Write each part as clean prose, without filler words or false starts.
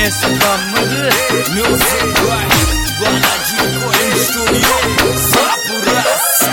Music by Balaji Recording Studio, Sapurasa.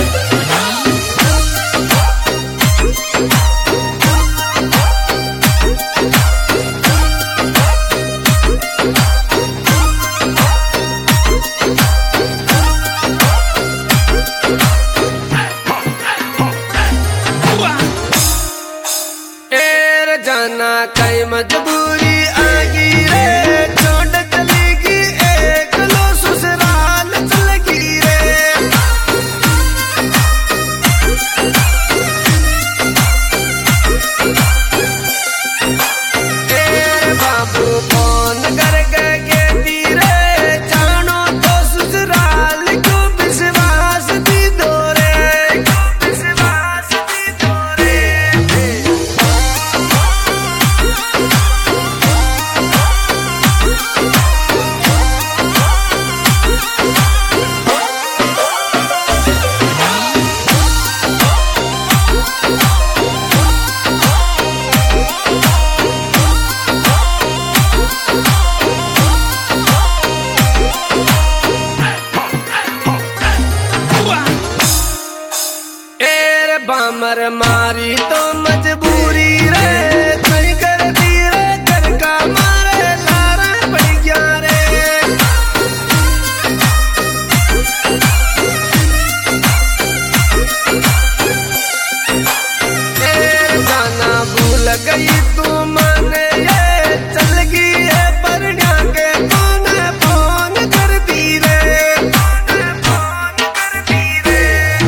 जाना कई मजबूरी आगी रे, छोड़ चलेगी एक लो ससुराल चलेगी रे। बाबू फोन कर गए रे, जानो तो ससुराल क्यों विश्वास दी दो रे, विश्वास दी दो रे। बामर मारी तो मजबूरी रे, नहीं कर दी रे घर का मारे लारा पड़ गया रे। जाना भूल गई तू माने ये, चल गई है परण्या के कोने फोन कर दी रे, फोन कर दी रे।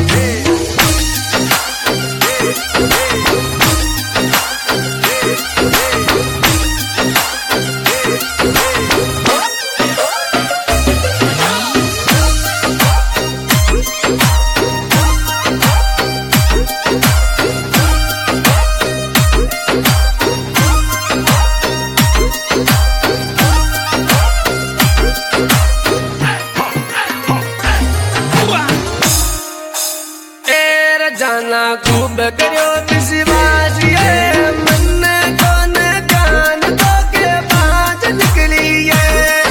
जाना खूब करो विश्वास ये, मन को न जान तो के बाज निकली है।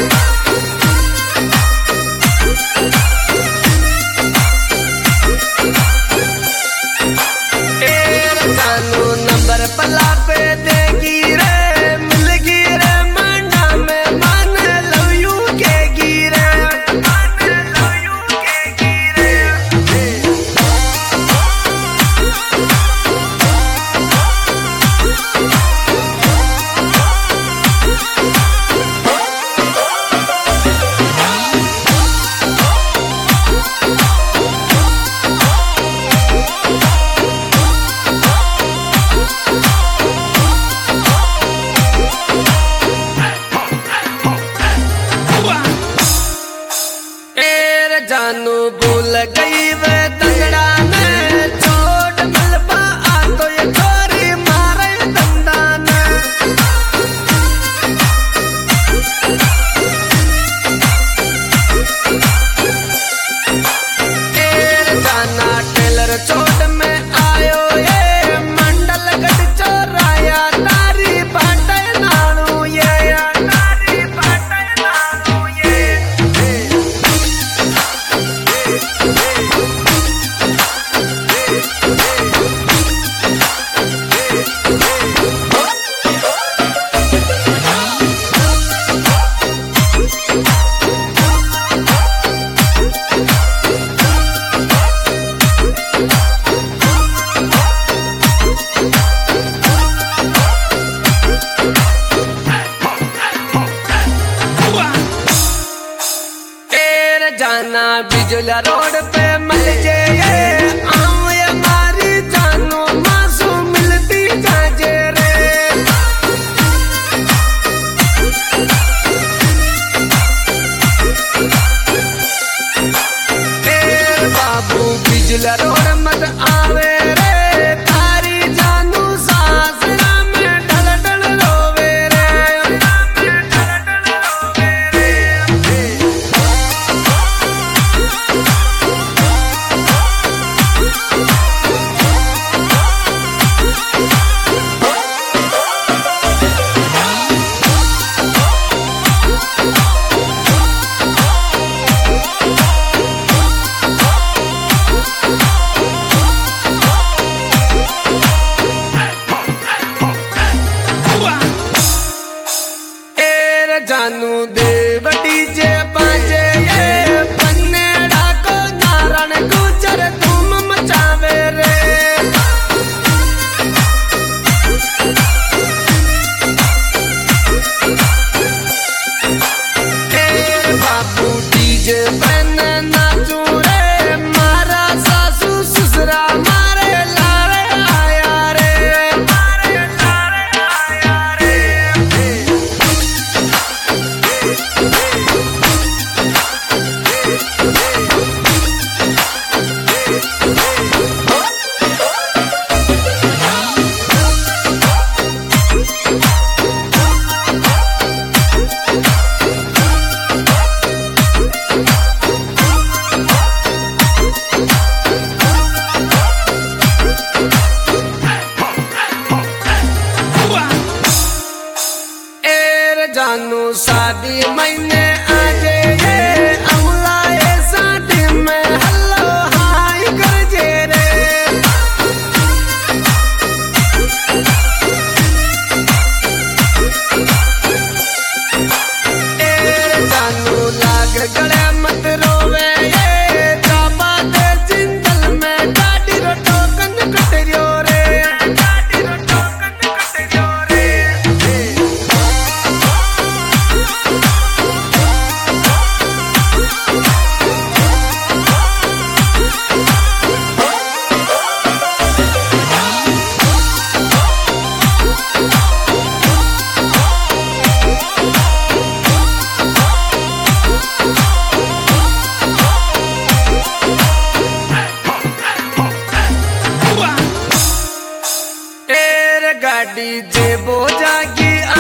जानू नंबर पला पे देगी रे, मिलगी रे मंडा में मान लव यू के गिरे, मान लव यू के गिरे। जानू भूल गई वे तंगड़ा में, छोड़ मलबा आ तो ये छोरी मारे दंदा ने। जाना टेलर चोट में आयो ये, मंडल गढ़ चोराया तारी बाटे नानू ये, तारी बाटे नानू ये। जाना बिजुला रोड पे मल जाए, आऊं ये मारी जानू मासूम मिलती जाजे रे। बाबू बिजुला रोड मत आवे रे, थारी जानू सासरा में ढल ढल रोवे रे, ढल ढल रोवे रे। डीजे बोझा की